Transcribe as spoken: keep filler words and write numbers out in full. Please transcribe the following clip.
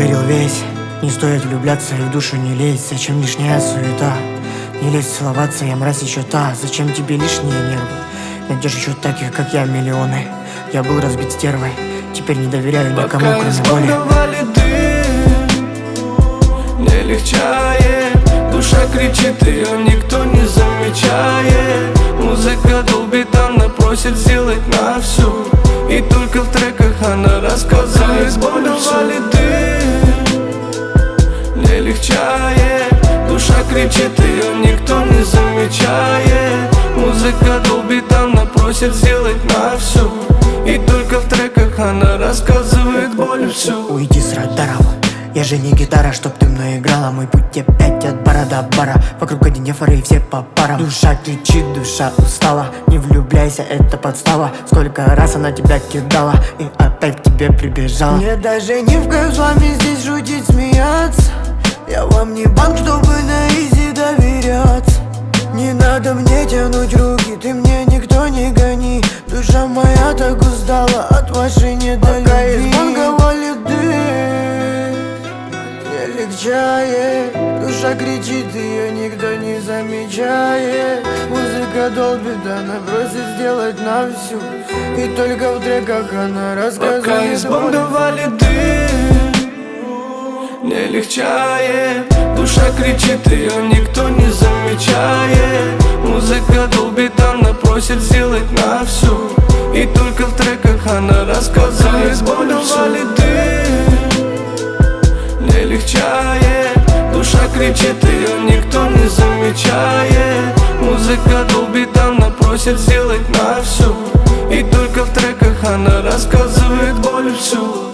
верил весь. Не стоит влюбляться и в душу не лезть. Зачем лишняя суета? Не лезь целоваться, я мразь еще та. Зачем тебе лишние нервы? Найдешь еще таких, как я, миллионы. Я был разбит стервой, теперь не доверяю никому, пока кроме воли. избаловали дым, не легчает. Душа кричит, ее никто не замечает. Музыка долбит, она просит сделать на всю. И только в треках она рассказывает боль всю. Не легчает. Душа кричит, ее никто не замечает. Музыка долбит, она просит сделать на всю. И только в треках она рассказывает боль всю. Уйди с радаров, я же не гитара, чтоб ты мной играла. Мой путь опять от бара до бара. Вокруг один фары и все по парам. Душа кричит, душа устала. Не влюбляйся, это подстава. Сколько раз она тебя кидала и опять к тебе прибежала. Мне даже не в кайф с вами здесь шутить, смеяться. Я вам не банк, чтобы на изи доверяться. Не надо мне тянуть руки, ты мне никто не гони. Душа моя так устала от вашей недолюбви. Пока из банка валит дым, не легчает. Душа кричит, ее никто не замечает. Музыка долбит, она просит сделать на всю. И только в треках она рассказывает. Пока из банка валит дым, не легчает. Душа кричит, ее никто не замечает. Музыка долбит, она просит сделать на всю. И только в треках она рассказывает боль валит дым, не легчает. Душа кричит, ее никто не замечает. Музыка долбит, она просит сделать на всю. И только в треках она рассказывает боль всю.